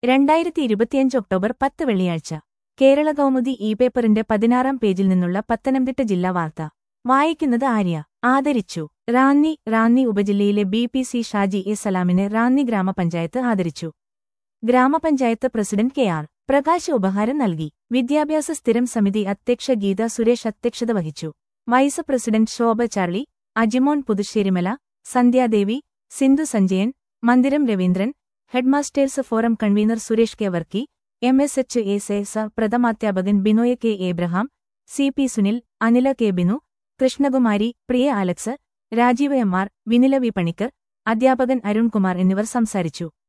2025 October 10 വെള്ളിയാഴ്ച കേരള കൗമുദി പേപ്പറിന്റെ 16-ാം പേജിൽ നിന്നുള്ള പത്തനംതിട്ട ജില്ലാ വാർത്ത വായിക്കുന്നത് ആര്യ. ആദരിച്ചു. റാന്നി ഉപജില്ലയിലെ BPC ഷാജി എ സലാമിനെ റാന്നി ഗ്രാമപഞ്ചായത്ത് ആദരിച്ചു. ഗ്രാമപഞ്ചായത്ത് പ്രസിഡന്റ് കെ.ആർ. പ്രകാശ് ഉപഹാരം നൽകി. വിദ്യാഭ്യാസ സ്ഥിരം സമിതി അധ്യക്ഷ ഗീത സുരേഷ് അധ്യക്ഷത വഹിച്ചു. Vice president Shobha Charlie, Ajimon Puthusserimala, Sandhyadevi, Sindhu Sanjayan, Mandiram Raveendran, headmasters forum convener Suresh K Varkey, MSHSS പ്രഥമാധ്യാപകൻ Binoy K Abraham, CP Sunil, Anila K Binu, Krishnakumari, Priya Alex, Rajeev MR, Vinila V Panicker, അധ്യാപകൻ അരുൺകുമാർ എന്നിവർ സംസാരിച്ചു.